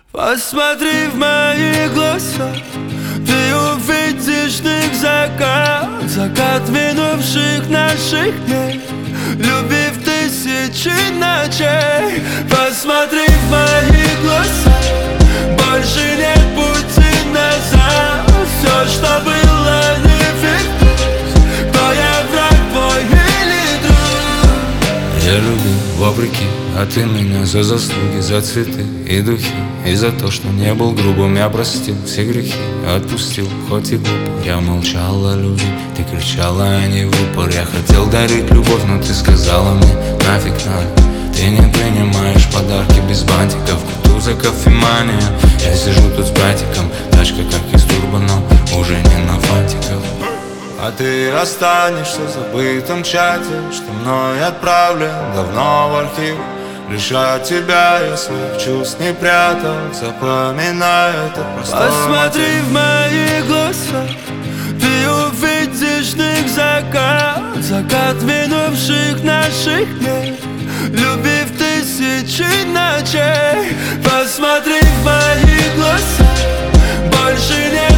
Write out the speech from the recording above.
Посмотри в мои глаза, ты увидишь в них закат, закат минувших наших дней, любви в тысячи ночей. Посмотри в мои глаза, больше нет пути назад. Все, что было, не вернуть. Кто я, враг твой или друг? Я любил вопреки, а ты меня за заслуги, за цветы и духи, и за то, что не был грубым. Я простил все грехи, отпустил, хоть и глупо. Я молчал о любви, ты кричала, а не в упор. Я хотел дарить любовь, но ты сказала мне нафиг надо. Ты не принимаешь подарки без бантиков, кутуза, кофемания. Я сижу тут с братиком, тачка как из турбо, но уже не на фантиков. А ты останешься в забытом чате, что мной отправлен давно в архив. Лишь от тебя я своих чувств не прятал, запоминаю это простой Посмотри мотив. в мои глаза, ты увидишь в них закат, закат минувших наших дней, любви в тысячи ночей. Посмотри в мои глаза, больше нет